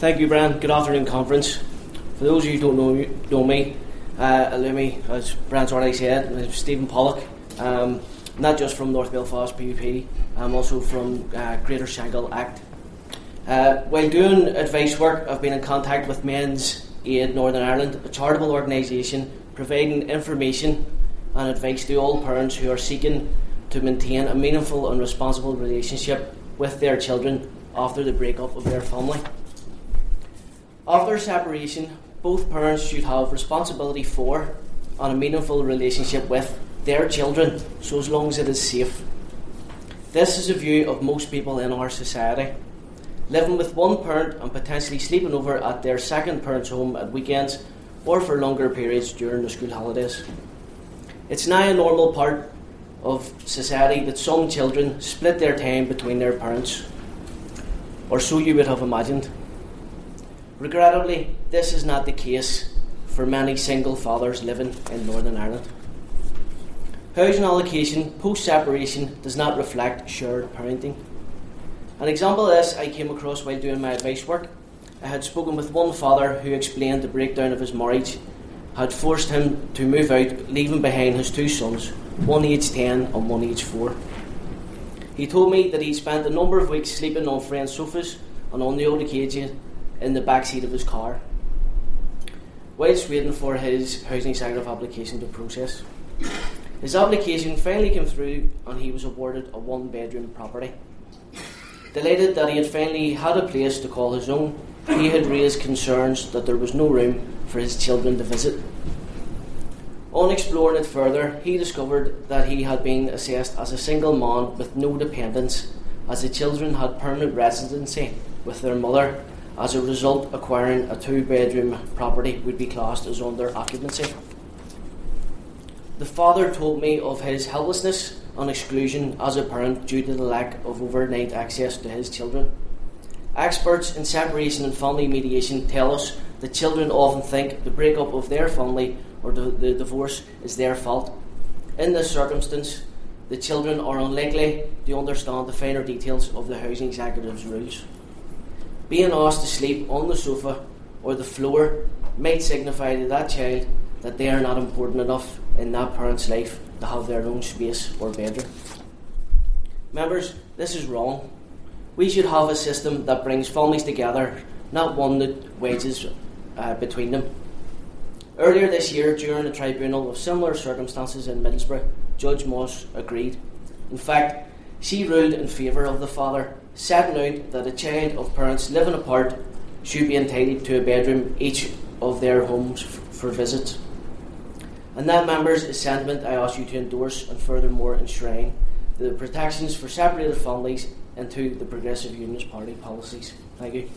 Thank you, Brian. Good afternoon, conference. For those of you who don't know me, as Brian's already said, I'm Stephen Pollock. Not just from North Belfast PUP, I'm also from Greater Shankill Act. While doing advice work, I've been in contact with Men's Aid Northern Ireland, a charitable organisation providing information and advice to all parents who are seeking to maintain a meaningful and responsible relationship with their children after the breakup of their family. After separation, both parents should have responsibility for and a meaningful relationship with their children, so as long as it is safe. This is a view of most people in our society. Living with one parent and potentially sleeping over at their second parent's home at weekends or for longer periods during the school holidays. It's now a normal part of society that some children split their time between their parents, or so you would have imagined. Regrettably, this is not the case for many single fathers living in Northern Ireland. Housing allocation post-separation does not reflect shared parenting. An example of this I came across while doing my advice work. I had spoken with one father who explained the breakdown of his marriage had forced him to move out, leaving behind his two sons, one aged 10 and one aged 4. He told me that he spent a number of weeks sleeping on friends' sofas and on the odd occasion in the back seat of his car, whilst waiting for his housing executive application to process. His application finally came through and he was awarded a one-bedroom property. Delighted that he had finally had a place to call his own, he had raised concerns that there was no room for his children to visit. On exploring it further, he discovered that he had been assessed as a single man with no dependents, as the children had permanent residency with their mother. As a result, acquiring a two-bedroom property would be classed as under occupancy. The father told me of his helplessness and exclusion as a parent due to the lack of overnight access to his children. Experts in separation and family mediation tell us that children often think the breakup of their family or the divorce is their fault. In this circumstance, the children are unlikely to understand the finer details of the housing executive's rules. Being asked to sleep on the sofa or the floor might signify to that child that they are not important enough in that parent's life to have their own space or bedroom. Members, this is wrong. We should have a system that brings families together, not one that wedges between them. Earlier this year, during a tribunal of similar circumstances in Middlesbrough, Judge Moss agreed. In fact, she ruled in favour of the father, setting out that a child of parents living apart should be entitled to a bedroom each of their homes for visits. And that, members, is sentiment I ask you to endorse and furthermore enshrine the protections for separated families into the Progressive Unionist Party policies. Thank you.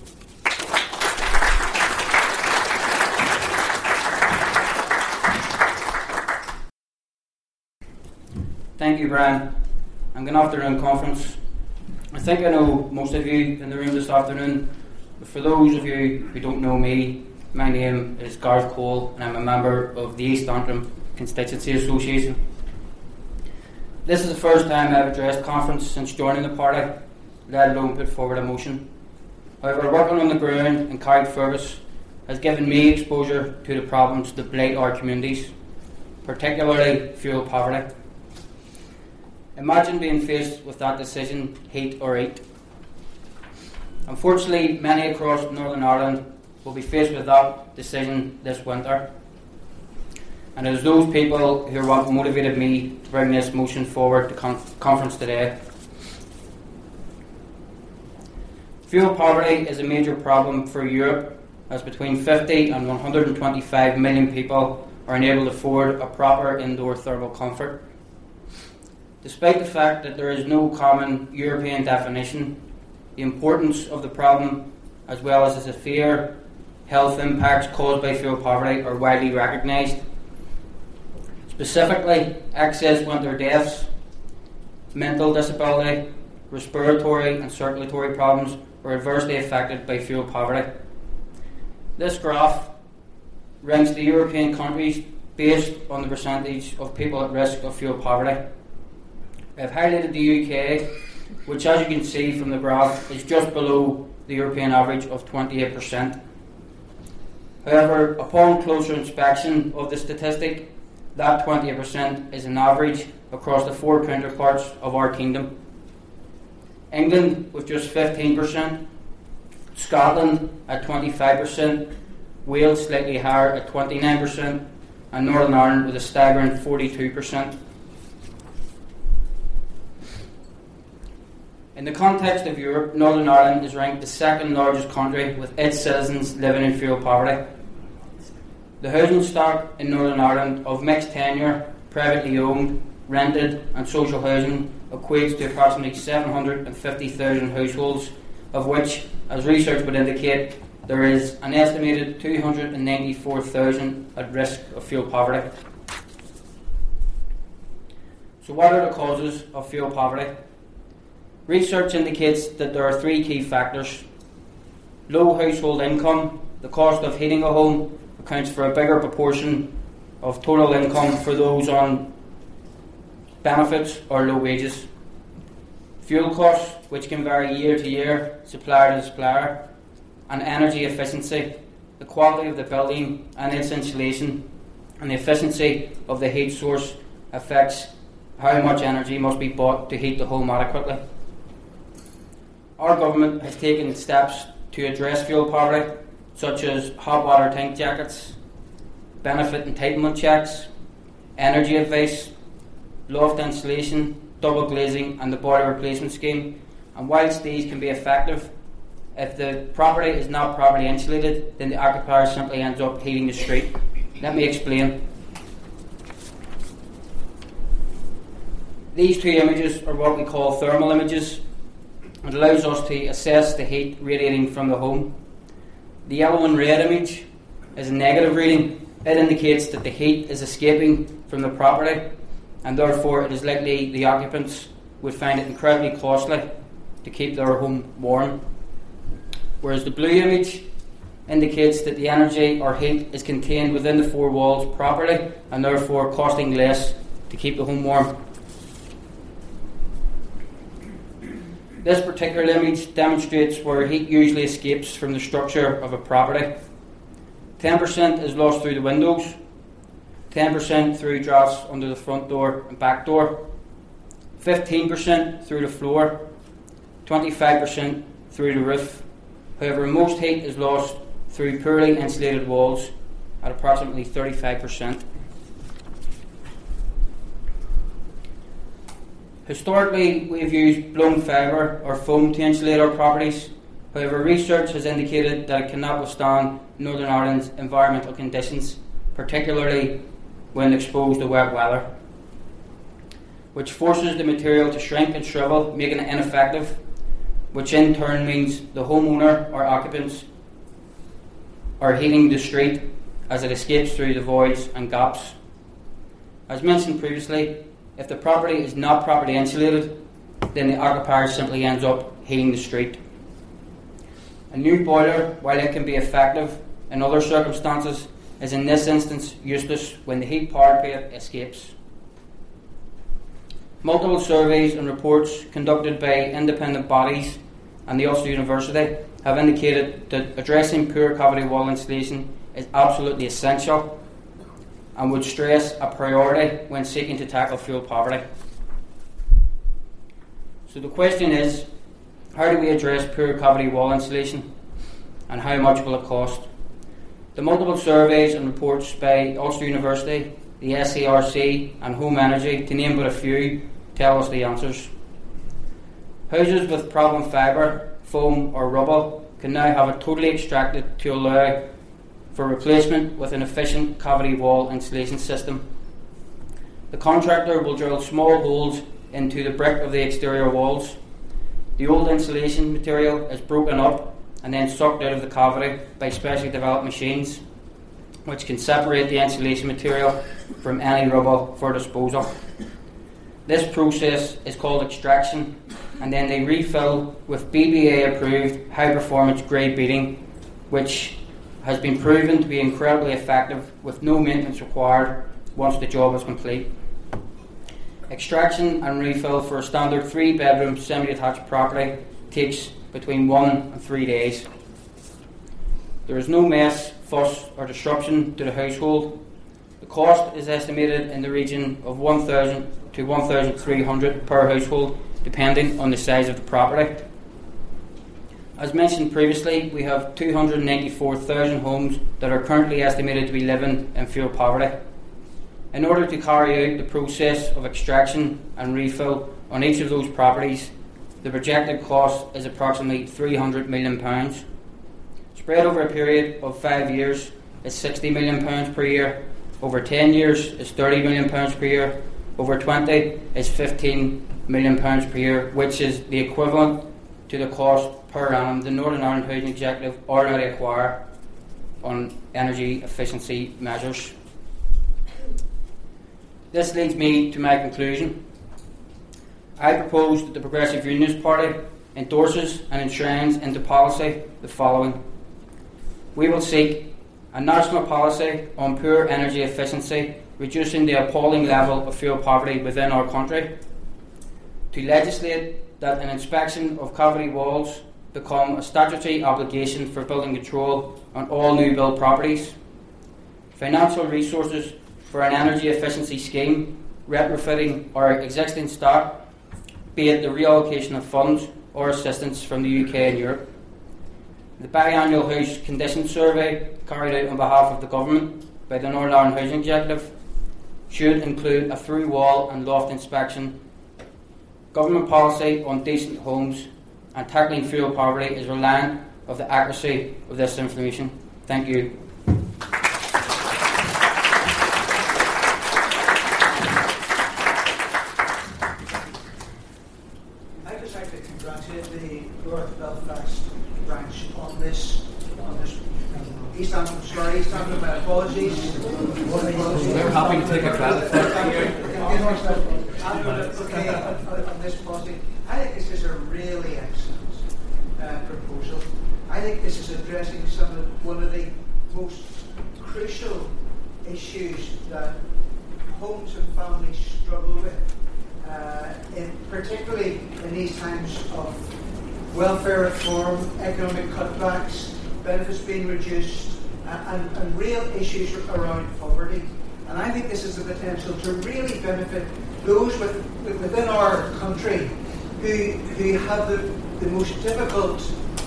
Thank you, Brian, and good afternoon, conference. I think I know most of you in the room this afternoon, but for those of you who don't know me, my name is Gareth Cole and I'm a member of the East Antrim Constituency Association. This is the first time I've addressed conference since joining the party, let alone put forward a motion. However, working on the ground in Carrickfergus has given me exposure to the problems that blight our communities, particularly fuel poverty. Imagine being faced with that decision, heat or eat. Unfortunately, many across Northern Ireland will be faced with that decision this winter. And it is those people who are what motivated me to bring this motion forward to conference today. Fuel poverty is a major problem for Europe, as between 50 and 125 million people are unable to afford a proper indoor thermal comfort. Despite the fact that there is no common European definition, the importance of the problem, as well as the severe health impacts caused by fuel poverty, are widely recognised. Specifically, excess winter deaths, mental disability, respiratory and circulatory problems are adversely affected by fuel poverty. This graph ranks the European countries based on the percentage of people at risk of fuel poverty. I've highlighted the UK, which, as you can see from the graph, is just below the European average of 28%. However, upon closer inspection of the statistic, that 28% is an average across the 4 counterparts of our kingdom. England with just 15%, Scotland at 25%, Wales slightly higher at 29%, and Northern Ireland with a staggering 42%. In the context of Europe, Northern Ireland is ranked the second largest country with its citizens living in fuel poverty. The housing stock in Northern Ireland of mixed tenure, privately owned, rented and social housing equates to approximately 750,000 households, of which, as research would indicate, there is an estimated 294,000 at risk of fuel poverty. So what are the causes of fuel poverty? Research indicates that there are 3 key factors. Low household income. The cost of heating a home accounts for a bigger proportion of total income for those on benefits or low wages. Fuel costs, which can vary year to year, supplier to supplier. And energy efficiency, the quality of the building and its insulation, and the efficiency of the heat source affects how much energy must be bought to heat the home adequately. Our government has taken steps to address fuel poverty, such as hot water tank jackets, benefit entitlement checks, energy advice, loft insulation, double glazing and the boiler replacement scheme. And whilst these can be effective, if the property is not properly insulated, then the occupier simply ends up heating the street. Let me explain. These 2 images are what we call thermal images. It allows us to assess the heat radiating from the home. The yellow and red image is a negative reading. It indicates that the heat is escaping from the property, and therefore it is likely the occupants would find it incredibly costly to keep their home warm. Whereas the blue image indicates that the energy or heat is contained within the 4 walls properly, and therefore costing less to keep the home warm. This particular image demonstrates where heat usually escapes from the structure of a property. 10% is lost through the windows, 10% through drafts under the front door and back door, 15% through the floor, 25% through the roof. However, most heat is lost through poorly insulated walls at approximately 35%. Historically, we have used blown fibre or foam to insulate our properties. However, research has indicated that it cannot withstand Northern Ireland's environmental conditions, particularly when exposed to wet weather, which forces the material to shrink and shrivel, making it ineffective, which in turn means the homeowner or occupants are heating the street as it escapes through the voids and gaps. As mentioned previously, if the property is not properly insulated, then the occupier simply ends up heating the street. A new boiler, while it can be effective in other circumstances, is in this instance useless when the heat power plate escapes. Multiple surveys and reports conducted by independent bodies and the Ulster University have indicated that addressing poor cavity wall insulation is absolutely essential and would stress a priority when seeking to tackle fuel poverty. So the question is, how do we address poor cavity wall insulation, and how much will it cost? The multiple surveys and reports by Ulster University, the SARC and Home Energy, to name but a few, tell us the answers. Houses with problem fibre, foam or rubble can now have it totally extracted to allow for replacement with an efficient cavity wall insulation system. The contractor will drill small holes into the brick of the exterior walls. The old insulation material is broken up and then sucked out of the cavity by specially developed machines, which can separate the insulation material from any rubble for disposal. This process is called extraction, and then they refill with BBA approved high performance grade beating, which has been proven to be incredibly effective with no maintenance required once the job is complete. Extraction and refill for a standard 3-bedroom semi-detached property takes between 1 and 3 days. There is no mess, fuss or disruption to the household. The cost is estimated in the region of 1,000 to 1,300 per household, depending on the size of the property. As mentioned previously, we have 294,000 homes that are currently estimated to be living in fuel poverty. In order to carry out the process of extraction and refill on each of those properties, the projected cost is approximately £300 million. Spread over a period of 5 years is £60 million per year, over 10 years is £30 million per year, over 20 is £15 million per year, which is the equivalent to the cost per annum the Northern Ireland Housing Executive already acquire on energy efficiency measures. This leads me to my conclusion. I propose that the Progressive Unionist Party endorses and enshrines into policy the following. We will seek a national policy on poor energy efficiency, reducing the appalling level of fuel poverty within our country, to legislate that an inspection of cavity walls become a statutory obligation for building control on all new build properties, financial resources for an energy efficiency scheme, retrofitting our existing stock, be it the reallocation of funds or assistance from the UK and Europe. The biannual house condition survey carried out on behalf of the government by the Northern Ireland Housing Executive should include a through wall and loft inspection. Government policy on decent homes and tackling fuel poverty is reliant on the accuracy of this information. Thank you. I'd just like to congratulate the North Belfast branch on this East Antrim, my apologies. We're happy to take a credit for on this policy. I think this is a really excellent proposal. I think this is addressing one of the most crucial issues that homes and families struggle with, particularly in these times of welfare reform, economic cutbacks, benefits being reduced, and real issues around poverty. And I think this has the potential to really benefit those within our country who have the most difficult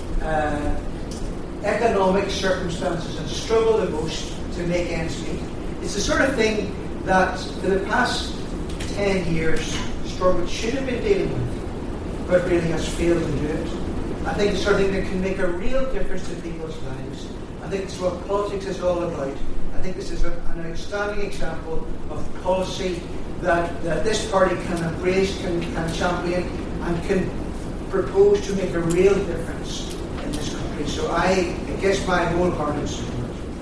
economic circumstances and struggle the most to make ends meet. It's the sort of thing that for the past 10 years Stormont should have been dealing with, but really has failed to do it. I think it's something that can make a real difference to people's lives. I think it's what politics is all about. I think this is an outstanding example of policy that this party can embrace, can champion, and can propose to make a real difference in this country. So I guess my wholehearted support.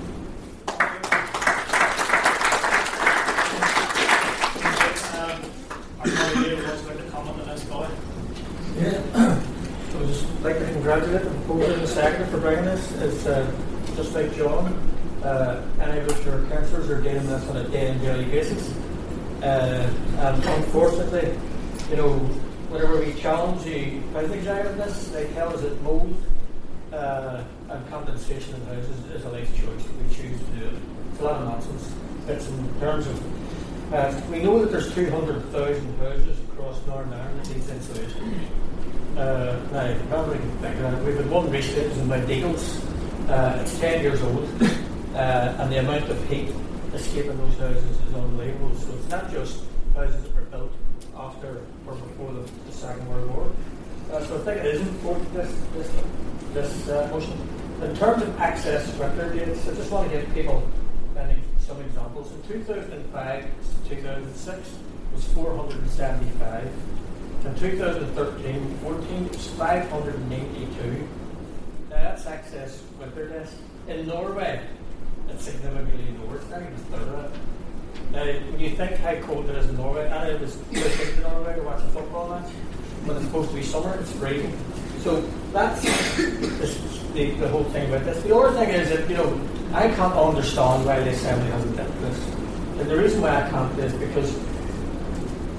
I would just like to congratulate the proposer and the secretary for bringing this. It's just like John, any of us who are councillors are dealing with this on a day and daily basis. And unfortunately, whenever we challenge the housing executive on this, they tell us that mould and compensation in houses is a life choice. We choose to do it. It's a lot of nonsense. It's in terms of, we know that there's 200,000 houses across Northern Ireland that needs insulation. Now, probably we've had one recently, it was in Mount Eagles. It's 10 years old, and the amount of heat escaping those houses is unbelievable. So it's not just houses that were built after or before the Second World War. So I think it is important, this motion. In terms of access to winter dates, I just want to give people some examples. In 2005 to 2006 was 475. In 2013-14 it was 592. Now that's access winter days. In Norway, it's significantly lower. It's not even a third of that. Now, when you think how cold it is in Norway, and it was good in Norway to watch a football match, when it's supposed to be summer, it's freezing. So that's the whole thing about this. The other thing is that, I can't understand why the Assembly hasn't done this. And the reason why I can't is because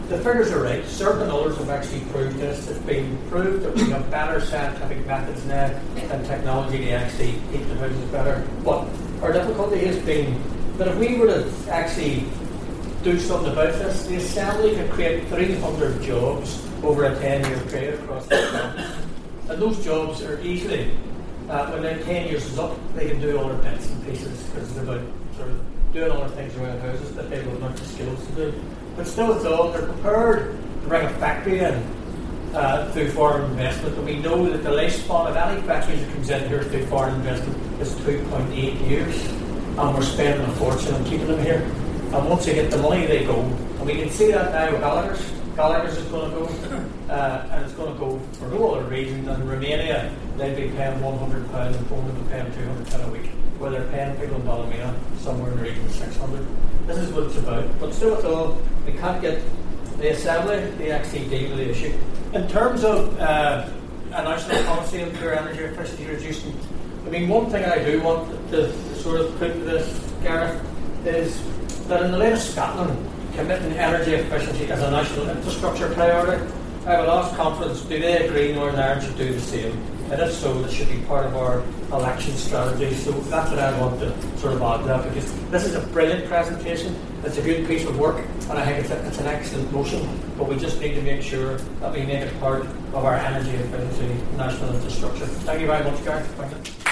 the figures are right. Certain others have actually proved this. It's been proved that we have better scientific methods now and technology to actually heat the houses better. But our difficulty has been that if we were to actually do something about this, the Assembly could create 300 jobs over a 10-year period across the country. And those jobs are easily, when that 10 years is up, they can do other bits and pieces because it's about sort of doing other things around houses that they will not the skills to do. But still, though, they're prepared to bring a factory in through foreign investment. And we know that the lifespan of any factory that comes in here through foreign investment is 2.8 years. And we're spending a fortune on keeping them here. And once they get the money, they go. And we can see that now with Gallagher's. Gallagher's is going to go, and it's going to go for no other reason than Romania. They'd be paying £100 and Poland would be paying £200 a week, where they're paying people in Ballymena somewhere in the region of 600. This is what it's about. But still, with all, we can't get the Assembly to actually deal with the issue. In terms of a national policy on pure energy efficiency reducing, I mean, one thing I do want to sort of put to this, Gareth, is that in the latest Scotland committing energy efficiency as a national infrastructure priority, I have a last conference, do they agree Northern Ireland should do the same? And if so, this should be part of our election strategy. So that's what I want to sort of add to that, because this is a brilliant presentation, it's a good piece of work, and I think it's an excellent motion, but we just need to make sure that we make it part of our energy efficiency national infrastructure. Thank you very much, Gareth. Thank you.